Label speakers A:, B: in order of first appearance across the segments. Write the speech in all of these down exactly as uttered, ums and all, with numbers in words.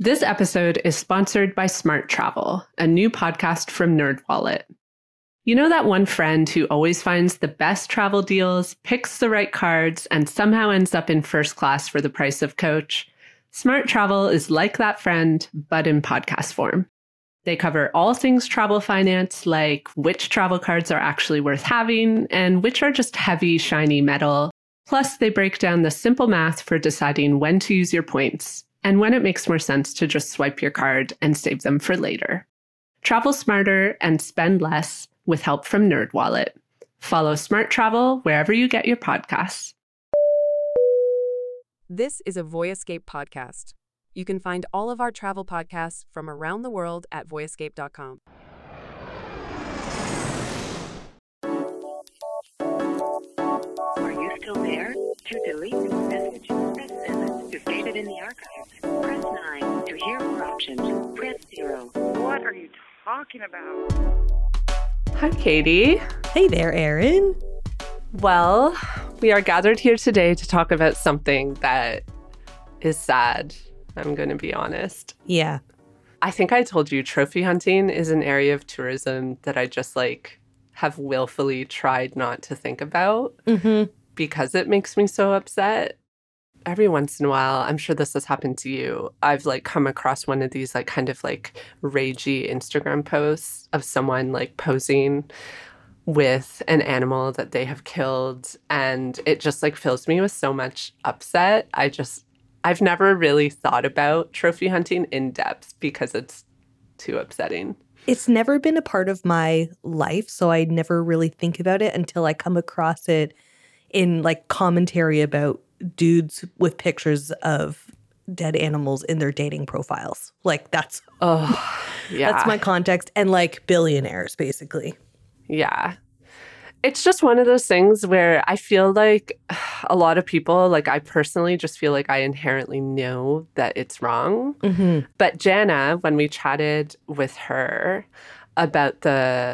A: This episode is sponsored by Smart Travel, a new podcast from NerdWallet. You know that one friend who always finds the best travel deals, picks the right cards, and somehow ends up in first class for the price of coach? Smart Travel is like that friend, but in podcast form. They cover all things travel finance, like which travel cards are actually worth having and which are just heavy, shiny metal. Plus, they break down the simple math for deciding when to use your points and when it makes more sense to just swipe your card and save them for later. Travel smarter and spend less with help from NerdWallet. Follow Smart Travel wherever you get your podcasts.
B: This is a Voyescape podcast. You can find all of our travel podcasts from around the world at voyescape dot com.
C: Are you still there? To delete this message, press seven. To save it in the archives, press nine. To hear more options, press zero.
D: What are you talking about?
A: Hi, Katie.
E: Hey there, Erin.
A: Well, we are gathered here today to talk about something that is sad. I'm going to be honest.
E: Yeah.
A: I think I told you trophy hunting is an area of tourism that I just like have willfully tried not to think about
E: Mm-hmm.
A: because it makes me so upset. Every once in a while, I'm sure this has happened to you, I've like come across one of these like kind of like ragey Instagram posts of someone like posing with an animal that they have killed, and it just like fills me with so much upset. I just I've never really thought about trophy hunting in depth because it's too upsetting.
E: It's never been a part of my life, so I never really think about it until I come across it in like commentary about dudes with pictures of dead animals in their dating profiles. Like that's
A: Oh, yeah.
E: that's my context, and like billionaires basically.
A: Yeah. It's just one of those things where I feel like a lot of people, like I personally just feel like I inherently know that it's wrong.
E: Mm-hmm.
A: But Jana, when we chatted with her about the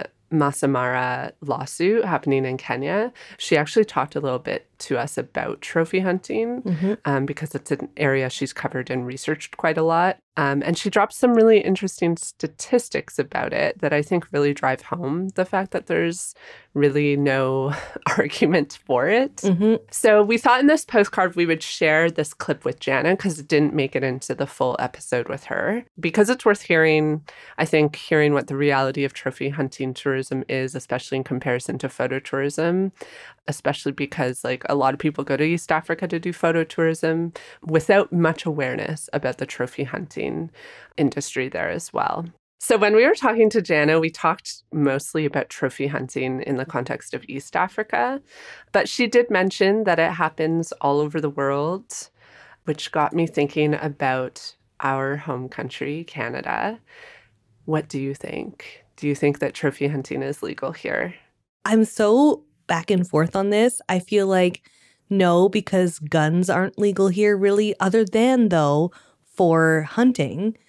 A: Maasai lawsuit happening in Kenya, she actually talked a little bit to us about trophy hunting
E: Mm-hmm.
A: um, because it's an area she's covered and researched quite a lot. Um, and she dropped some really interesting statistics about it that I think really drive home the fact that there's really no argument for it.
E: Mm-hmm.
A: So we thought in this postcard we would share this clip with Jana because it didn't make it into the full episode with her. Because it's worth hearing, I think, hearing what the reality of trophy hunting tourism is, especially in comparison to photo tourism, especially because like a lot of people go to East Africa to do photo tourism without much awareness about the trophy hunting industry there as well. So when we were talking to Jana, we talked mostly about trophy hunting in the context of East Africa, but she did mention that it happens all over the world, which got me thinking about our home country, Canada. What do you think? Do you think that trophy hunting is legal here?
E: I'm so back and forth on this. I feel like no, because guns aren't legal here really, other than though for hunting.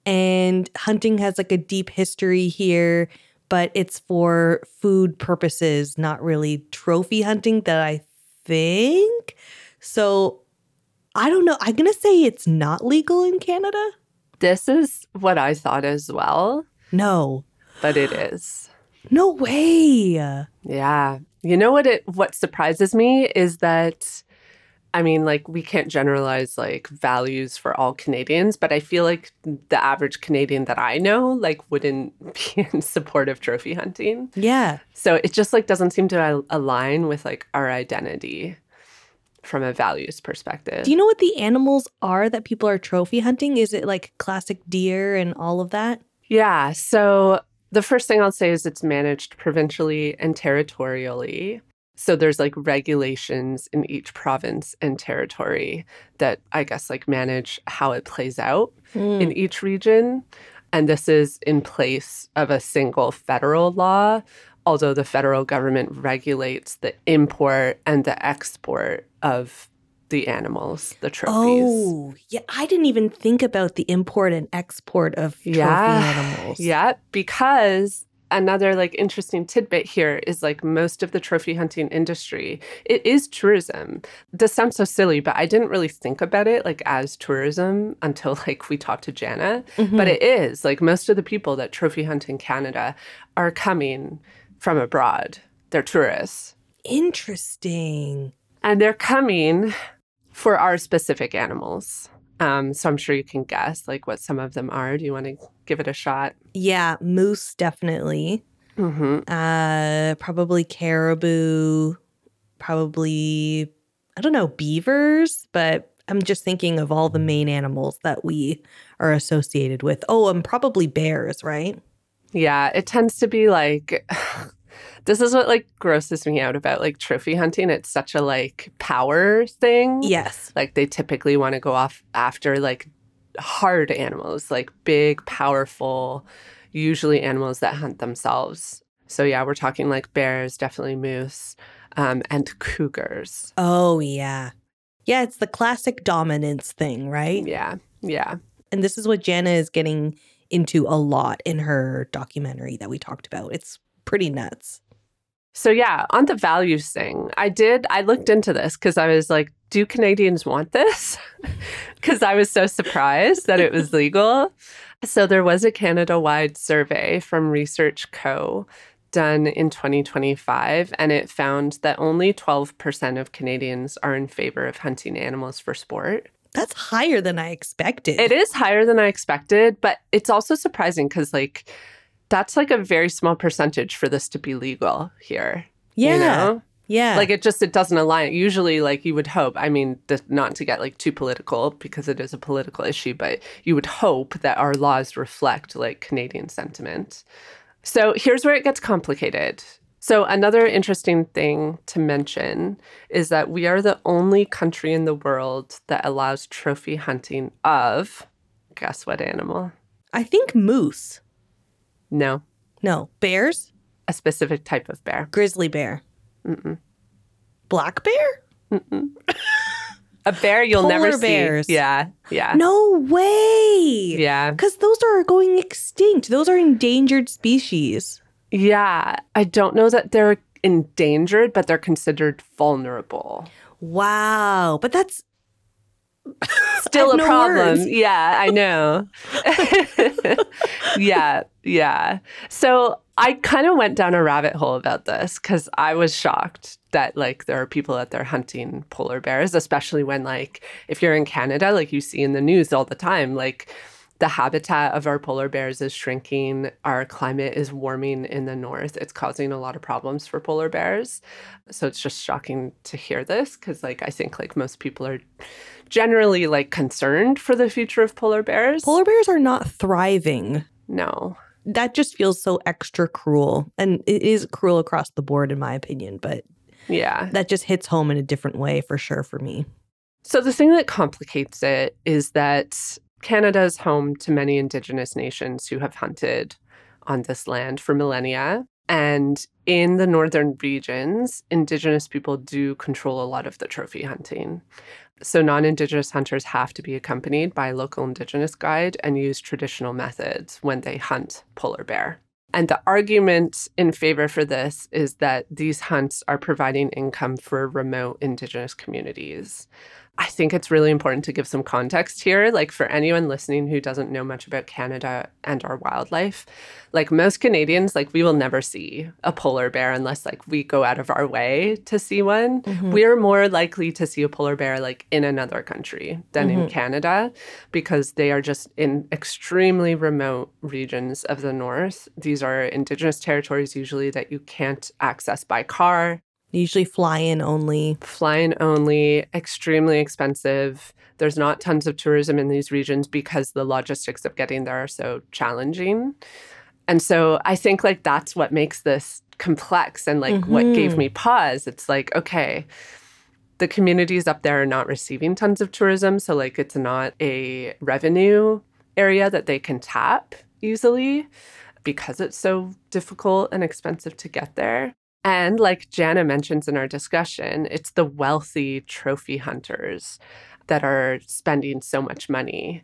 E: And hunting has like a deep history here, but it's for food purposes, not really trophy hunting that I think. So I don't know. I'm going to say it's not legal in Canada.
A: This is what I thought as well,
E: No.
A: but it is.
E: No way.
A: Yeah. You know what it what surprises me is that, I mean, like, we can't generalize, like, values for all Canadians, but I feel like the average Canadian that I know, like, wouldn't be in support of trophy hunting.
E: Yeah.
A: So it just, like, doesn't seem to al- align with, like, our identity from a values perspective.
E: Do you know what the animals are that people are trophy hunting? Is it like classic deer and all of that?
A: Yeah. So the first thing I'll say is it's managed provincially and territorially. So there's like regulations in each province and territory that I guess like manage how it plays out
E: Mm.
A: in each region. And this is in place of a single federal law, although the federal government regulates the import and the export of the animals, the trophies.
E: Oh, yeah. I didn't even think about the import and export of trophy
A: Yeah.
E: animals.
A: Yeah, because another like interesting tidbit here is like most of the trophy hunting industry, it is tourism. This sounds so silly, but I didn't really think about it like as tourism until like we talked to Jana.
E: Mhm.
A: But it is like most of the people that trophy hunt in Canada are coming from abroad. They're tourists.
E: Interesting.
A: And they're coming for our specific animals. Um, so I'm sure you can guess like what some of them are. Do you want to give it a shot?
E: Yeah, moose definitely.
A: Mm-hmm.
E: Uh, probably caribou. Probably, I don't know, beavers. But I'm just thinking of all the main animals that we are associated with. Oh, and probably bears, right?
A: Yeah, it tends to be like, this is what like grosses me out about like trophy hunting. It's such a like power thing.
E: Yes.
A: Like they typically want to go off after like hard animals, like big, powerful, usually animals that hunt themselves. So yeah, we're talking like bears, definitely moose, um, and cougars.
E: Oh, yeah. Yeah, it's the classic dominance thing, right?
A: Yeah, yeah.
E: And this is what Jana is getting into a lot in her documentary that we talked about. It's pretty nuts.
A: So yeah, on the values thing, I did, I looked into this because I was like, do Canadians want this? Because I was so surprised that it was legal. So there was a Canada-wide survey from Research Co. done in twenty twenty-five, and it found that only twelve percent of Canadians are in favor of hunting animals for sport.
E: That's higher than I expected.
A: It is higher than I expected, but it's also surprising because like that's like a very small percentage for this to be legal here.
E: Yeah.
A: You know?
E: Yeah.
A: Like it just, it doesn't align. Usually like you would hope, I mean, th- not to get like too political because it is a political issue, but you would hope that our laws reflect like Canadian sentiment. So here's where it gets complicated. So another interesting thing to mention is that we are the only country in the world that allows trophy hunting of, guess what animal?
E: I think moose.
A: No,
E: No. Bears?
A: a specific type of bear.
E: Grizzly bear.
A: Mm-mm.
E: Black bear?
A: Mm-mm. A bear you'll
E: Polar
A: never
E: bears.
A: see. Yeah, yeah.
E: No way.
A: Yeah.
E: Because those are going extinct. Those are endangered species.
A: Yeah. I don't know that they're endangered, but they're considered vulnerable.
E: Wow. But that's
A: Still
E: I
A: a
E: have no
A: problem.
E: words.
A: Yeah, I know. yeah, yeah. So I kind of went down a rabbit hole about this because I was shocked that like there are people out there hunting polar bears, especially when like if you're in Canada, like you see in the news all the time, like the habitat of our polar bears is shrinking. Our climate is warming in the north. It's causing a lot of problems for polar bears. So it's just shocking to hear this because like I think like most people are generally like concerned for the future of polar bears.
E: Polar bears are not thriving.
A: No.
E: That just feels so extra cruel. And it is cruel across the board, in my opinion. But
A: Yeah.
E: that just hits home in a different way for sure for me.
A: So the thing that complicates it is that Canada is home to many Indigenous nations who have hunted on this land for millennia. And in the northern regions, Indigenous people do control a lot of the trophy hunting. So non-Indigenous hunters have to be accompanied by a local Indigenous guide and use traditional methods when they hunt polar bear. And the argument in favor for this is that these hunts are providing income for remote Indigenous communities. I think it's really important to give some context here. Like for anyone listening who doesn't know much about Canada and our wildlife, like most Canadians, like we will never see a polar bear unless like we go out of our way to see one.
E: Mhm.
A: We're more likely to see a polar bear like in another country than in
E: Mhm.
A: Canada because they are just in extremely remote regions of the north. These are Indigenous territories usually that you can't access by car.
E: Usually fly in only.
A: Fly-in only, extremely expensive. There's not tons of tourism in these regions because the logistics of getting there are so challenging. And so I think like that's what makes this complex and like what gave
E: Mhm.
A: me pause. It's like, okay, the communities up there are not receiving tons of tourism. So like it's not a revenue area that they can tap easily because it's so difficult and expensive to get there. And like Jana mentions in our discussion, it's the wealthy trophy hunters that are spending so much money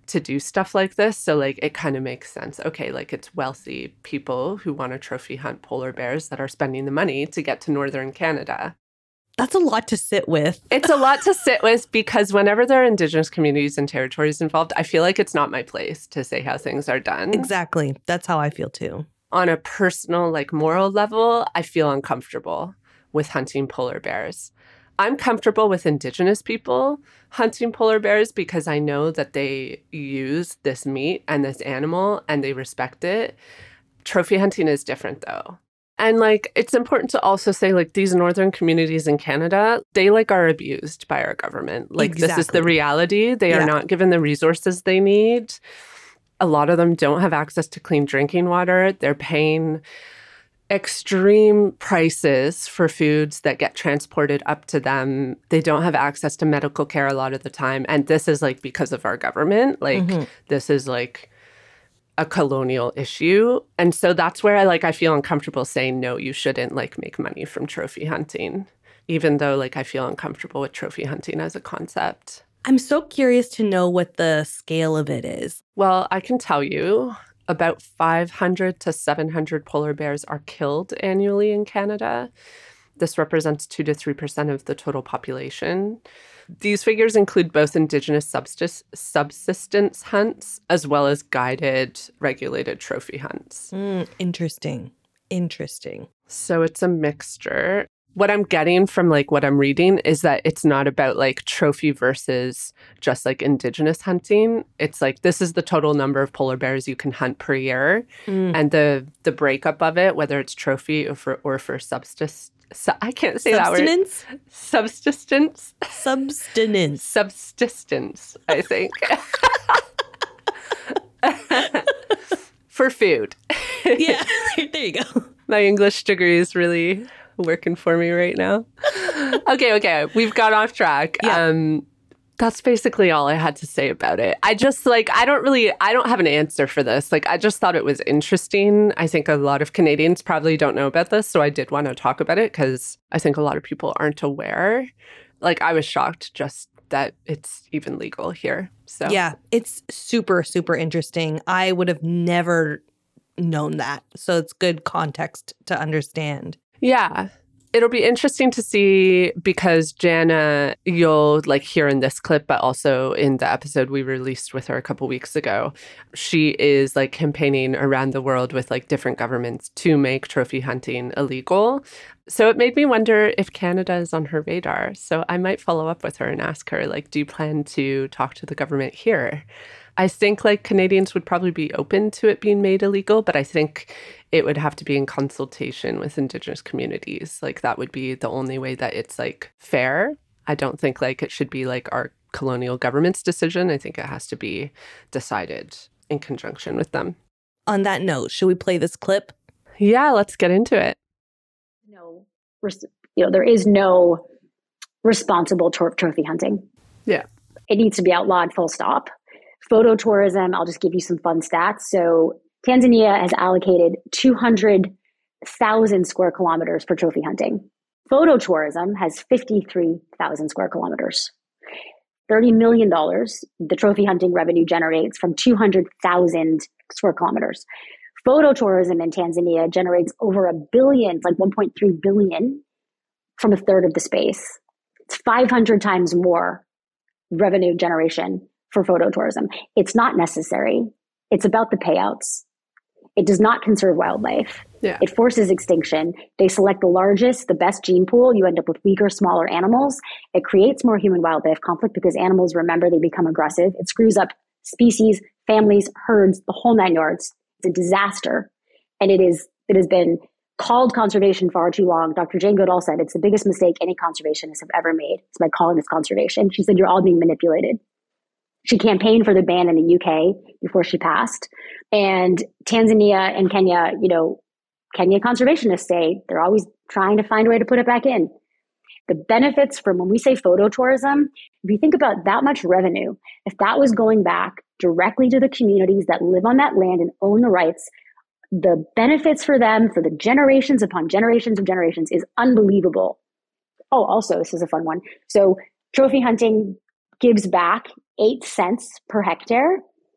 A: to do stuff like this. So like it kind of makes sense. Okay, like it's wealthy people who want to trophy hunt polar bears that are spending the money to get to northern Canada.
E: That's a lot to sit with.
A: It's a lot to sit with because whenever there are Indigenous communities and territories involved, I feel like it's not my place to say how things are done.
E: Exactly. That's how I feel too.
A: On a personal, like moral level, I feel uncomfortable with hunting polar bears. I'm comfortable with Indigenous people hunting polar bears because I know that they use this meat and this animal and they respect it. Trophy hunting is different though. And like, it's important to also say like these northern communities in Canada, they like are abused by our government. Like
E: Exactly.
A: This is the reality. They
E: Yeah.
A: are not given the resources they need. A lot of them don't have access to clean drinking water. They're paying extreme prices for foods that get transported up to them. They don't have access to medical care a lot of the time. And this is like because of our government. Like
E: Mhm.
A: this is like a colonial issue. And so that's where I like I feel uncomfortable saying no, you shouldn't like make money from trophy hunting, even though like I feel uncomfortable with trophy hunting as a concept.
E: I'm so curious to know what the scale of it is.
A: Well, I can tell you about five hundred to seven hundred polar bears are killed annually in Canada. This represents two to three percent of the total population. These figures include both Indigenous subsist- subsistence hunts as well as guided, regulated trophy hunts.
E: Mm, interesting. Interesting.
A: So it's a mixture. What I'm getting from like what I'm reading is that it's not about like trophy versus just like Indigenous hunting. It's like this is the total number of polar bears you can hunt per year.
E: Mm.
A: And the the breakup of it, whether it's trophy or for or for subsistence. Su- I can't say that word.
E: Subsistence?
A: Subsistence.
E: Subsistence.
A: Subsistence, I think. For food.
E: Yeah, there you go.
A: My English degree is really working for me right now. Okay, okay. We've got off track.
E: Yeah.
A: Um, that's basically all I had to say about it. I just like, I don't really, I don't have an answer for this. Like, I just thought it was interesting. I think a lot of Canadians probably don't know about this. So I did want to talk about it because I think a lot of people aren't aware. Like, I was shocked just that it's even legal here. So
E: Yeah, it's super, super interesting. I would have never known that. So it's good context to understand.
A: Yeah. It'll be interesting to see because Jana, you'll like hear in this clip, but also in the episode we released with her a couple weeks ago, she is like campaigning around the world with like different governments to make trophy hunting illegal. So it made me wonder if Canada is on her radar. So I might follow up with her and ask her, like, do you plan to talk to the government here? I think like Canadians would probably be open to it being made illegal, but I think it would have to be in consultation with Indigenous communities. Like that would be the only way that it's like fair. I don't think like it should be like our colonial government's decision. I think it has to be decided in conjunction with them.
E: On that note, should we play this clip?
A: Yeah, let's get into it.
F: No, res- you know, there is no responsible tor- trophy hunting.
A: Yeah.
F: It needs to be outlawed, full stop. Photo tourism, I'll just give you some fun stats. So Tanzania has allocated two hundred thousand square kilometers for trophy hunting. Photo tourism has fifty-three thousand square kilometers. thirty million dollars the trophy hunting revenue generates from two hundred thousand square kilometers. Photo tourism in Tanzania generates over a billion, it's like one point three billion from a third of the space. It's five hundred times more revenue generation for photo tourism. It's not necessary. It's about the payouts. It does not conserve wildlife.
A: Yeah.
F: It forces extinction. They select the largest, the best gene pool. You end up with weaker, smaller animals. It creates more human-wildlife conflict because animals, remember, they become aggressive. It screws up species, families, herds, the whole nine yards. It's a disaster. And it is. It has been called conservation far too long. Doctor Jane Goodall said it's the biggest mistake any conservationists have ever made. It's by calling this conservation. She said, you're all being manipulated. She campaigned for the ban in the U K before she passed. And Tanzania and Kenya, you know, Kenya conservationists say they're always trying to find a way to put it back in. The benefits from when we say photo tourism, if you think about that much revenue, if that was going back directly to the communities that live on that land and own the rights, the benefits for them for the generations upon generations of generations is unbelievable. Oh, also, this is a fun one. So trophy hunting gives back eight cents per hectare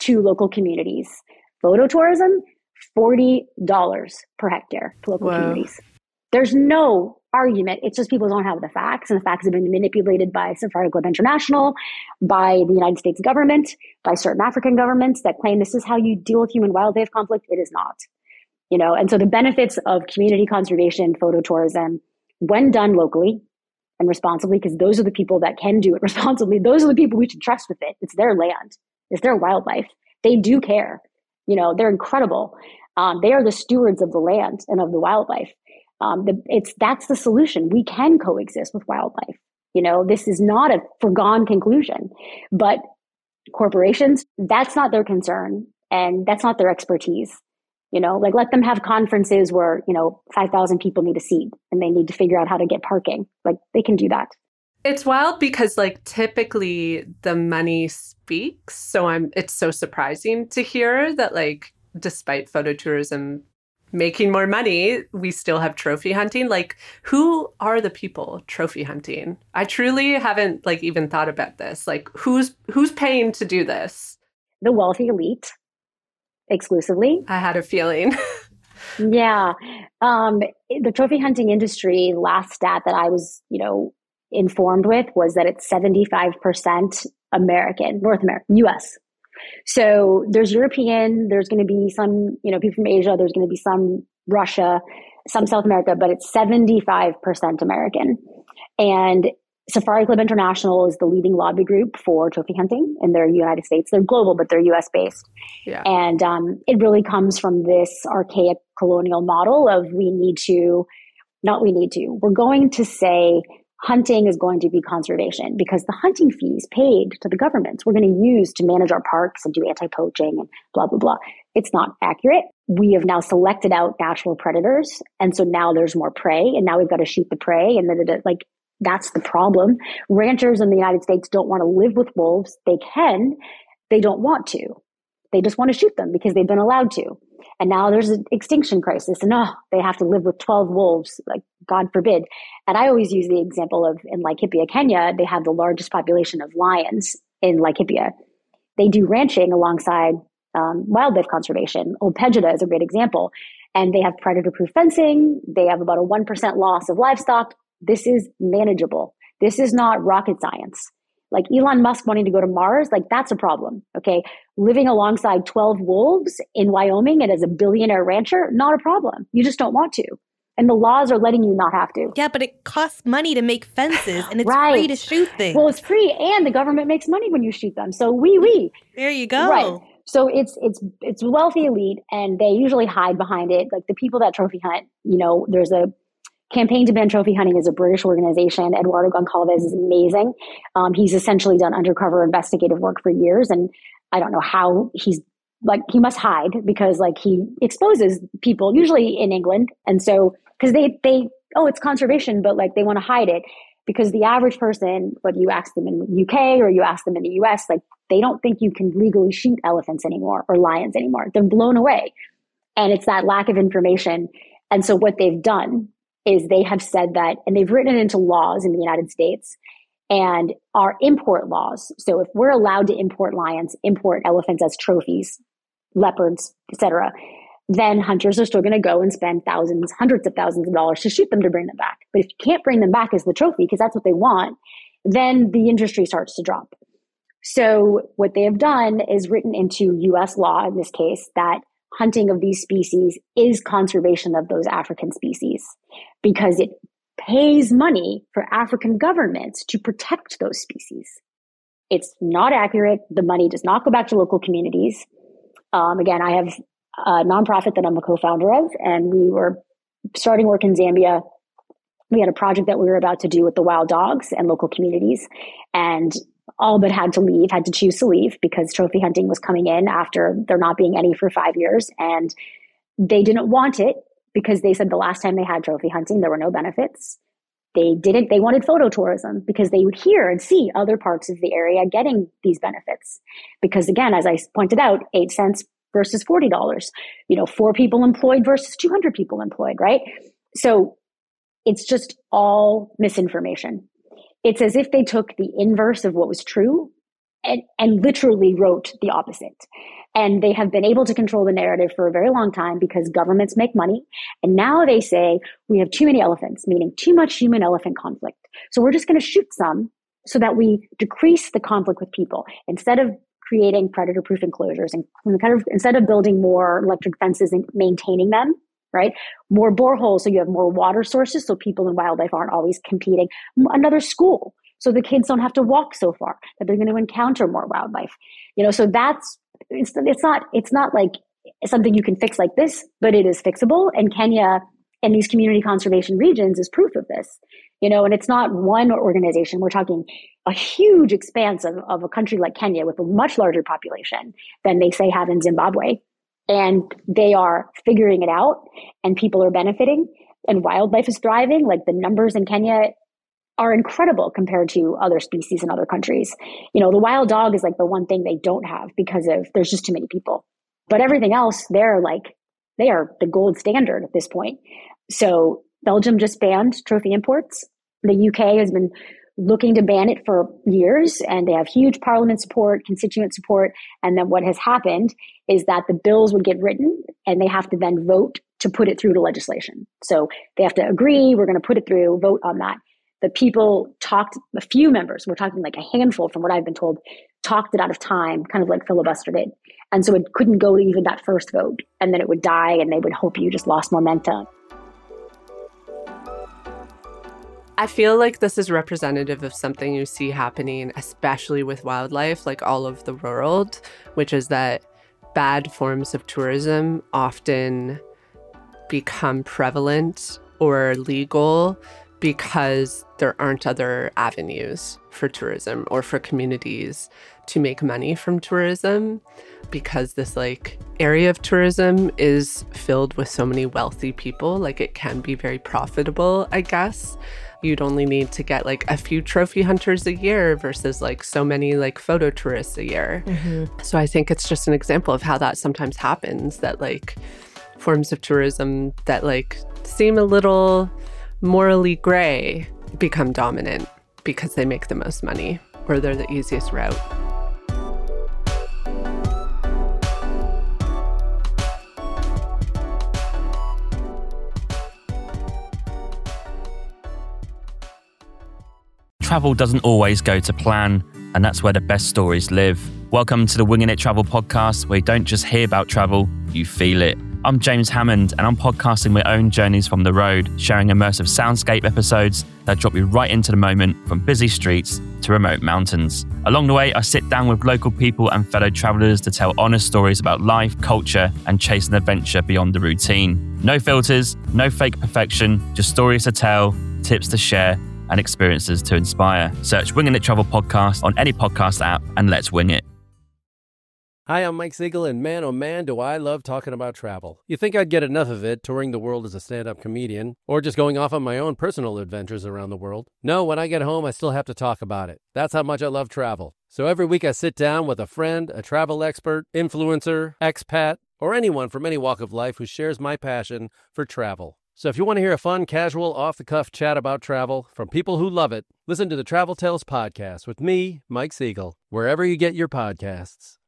F: to local communities. Photo tourism, forty dollars per hectare to local
A: Whoa.
F: communities. There's no argument. It's just people don't have the facts, and the facts have been manipulated by Safari Club International, by the United States government, by certain African governments that claim this is how you deal with human wildlife conflict. It is not. You know, and so the benefits of community conservation, photo tourism, when done locally and responsibly, because those are the people that can do it responsibly. Those are the people we should trust with it. It's their land. It's their wildlife. They do care. You know, they're incredible. Um, they are the stewards of the land and of the wildlife. Um, the, it's that's the solution. We can coexist with wildlife. You know, this is not a foregone conclusion, but corporations, that's not their concern, and that's not their expertise. You know, like let them have conferences where, you know, five thousand people need a seat and they need to figure out how to get parking. Like they can do that.
A: It's wild because like typically the money speaks. So I'm it's so surprising to hear that like despite photo tourism making more money, we still have trophy hunting. Like who are the people trophy hunting? I truly haven't like even thought about this. Like who's who's paying to do this?
F: The wealthy elite. Exclusively.
A: I had a feeling.
F: Yeah. Um, the trophy hunting industry, last stat that I was, you know, informed with was that it's seventy-five percent American, North American, U S. So there's European, there's going to be some, you know, people from Asia, there's going to be some Russia, some South America, but it's seventy-five percent American. And Safari Club International is the leading lobby group for trophy hunting in the United States. They're global, but they're U S based.
A: Yeah.
F: And um, it really comes from this archaic colonial model of we need to, not we need to, we're going to say hunting is going to be conservation because the hunting fees paid to the governments we're going to use to manage our parks and do anti-poaching and blah, blah, blah. It's not accurate. We have now selected out natural predators. And so now there's more prey and now we've got to shoot the prey. And then it, like, that's the problem. Ranchers in the United States don't want to live with wolves. They can. They don't want to. They just want to shoot them because they've been allowed to. And now there's an extinction crisis. And oh, they have to live with twelve wolves, like God forbid. And I always use the example of in Laikipia, Kenya, they have the largest population of lions in Laikipia. They do ranching alongside um, wildlife conservation. Old Pejeta is a great example. And they have predator-proof fencing. They have about a one percent loss of livestock. This is manageable. This is not rocket science. Like Elon Musk wanting to go to Mars, like that's a problem, okay? Living alongside twelve wolves in Wyoming and as a billionaire rancher, not a problem. You just don't want to. And the laws are letting you not have to.
E: Yeah, but it costs money to make fences and it's
F: Right.
E: free to shoot things.
F: Well, it's free and the government makes money when you shoot them. So we, we.
E: There you go.
F: Right. So it's it's it's wealthy elite and they usually hide behind it. Like the people that trophy hunt, you know, there's a Campaign to Ban Trophy Hunting is a British organization. Eduardo Goncalves is amazing. Um, he's essentially done undercover investigative work for years. And I don't know how he's like, he must hide because like he exposes people usually in England. And so, cause they, they, oh, it's conservation, but like they want to hide it because the average person, whether you ask them in the U K or you ask them in the U S, like they don't think you can legally shoot elephants anymore or lions anymore. They're blown away. And it's that lack of information. And so what they've done is they have said that, and they've written it into laws in the United States and our import laws. So if we're allowed to import lions, import elephants as trophies, leopards, et cetera, then hunters are still going to go and spend thousands, hundreds of thousands of dollars to shoot them to bring them back. But if you can't bring them back as the trophy, because that's what they want, then the industry starts to drop. So what they have done is written into U S law in this case that hunting of these species is conservation of those African species because it pays money for African governments to protect those species. It's not accurate. The money does not go back to local communities. Um, again, I have a nonprofit that I'm a co-founder of, and we were starting work in Zambia. We had a project that we were about to do with the wild dogs and local communities, and all but had to leave, had to choose to leave because trophy hunting was coming in after there not being any for five years. And they didn't want it because they said the last time they had trophy hunting, there were no benefits. They didn't, they wanted photo tourism because they would hear and see other parts of the area getting these benefits. Because again, as I pointed out, eight cents versus forty dollars, you know, four people employed versus two hundred people employed, right? So it's just all misinformation. It's as if they took the inverse of what was true and, and literally wrote the opposite. And they have been able to control the narrative for a very long time because governments make money. And now they say we have too many elephants, meaning too much human elephant conflict. So we're just going to shoot some so that we decrease the conflict with people instead of creating predator-proof enclosures and kind of instead of building more electric fences and maintaining them, right? More boreholes so you have more water sources so people and wildlife aren't always competing. Another school so the kids don't have to walk so far, that they're going to encounter more wildlife. You know, so that's It's, it's not it's not like something you can fix like this, but it is fixable. And Kenya and these community conservation regions is proof of this. You know, and it's not one organization. We're talking a huge expanse of, of a country like Kenya with a much larger population than they say have in Zimbabwe. And they are figuring it out and people are benefiting and wildlife is thriving. Like the numbers in Kenya are incredible compared to other species in other countries. You know, the wild dog is like the one thing they don't have because of there's just too many people. But everything else, they're like, they are the gold standard at this point. So Belgium just banned trophy imports. The U K has been looking to ban it for years, and they have huge parliament support, constituent support. And then what has happened is that the bills would get written and they have to then vote to put it through to legislation. So they have to agree, we're going to put it through, vote on that. The people talked, a few members, we're talking like a handful from what I've been told, talked it out of time, kind of like filibustered it. And so it couldn't go to even that first vote. And then it would die and they would hope you just lost momentum.
A: I feel like this is representative of something you see happening, especially with wildlife, like all over the world, which is that bad forms of tourism often become prevalent or legal because there aren't other avenues for tourism or for communities to make money from tourism, because this like area of tourism is filled with so many wealthy people. Like it can be very profitable, I guess. You'd only need to get like a few trophy hunters a year versus like so many like photo tourists a year. Mm-hmm. So I think it's just an example of how that sometimes happens, that like forms of tourism that like seem a little morally gray become dominant because they make the most money or they're the easiest route.
G: Travel doesn't always go to plan, and that's where the best stories live. Welcome to the Winging It Travel podcast, where you don't just hear about travel, you feel it. I'm James Hammond, and I'm podcasting my own journeys from the road, sharing immersive soundscape episodes that drop you right into the moment, from busy streets to remote mountains. Along the way, I sit down with local people and fellow travelers to tell honest stories about life, culture, and chase an adventure beyond the routine. No filters, no fake perfection, just stories to tell, tips to share, and experiences to inspire. Search Winging It Travel Podcast on any podcast app and let's wing it.
H: Hi, I'm Mike Siegel, and man, oh man, do I love talking about travel. You think I'd get enough of it touring the world as a stand-up comedian, or just going off on my own personal adventures around the world? No, when I get home, I still have to talk about it. That's how much I love travel. So every week I sit down with a friend, a travel expert, influencer, expat, or anyone from any walk of life who shares my passion for travel. So if you want to hear a fun, casual, off-the-cuff chat about travel from people who love it, listen to the Travel Tales podcast with me, Mike Siegel, wherever you get your podcasts.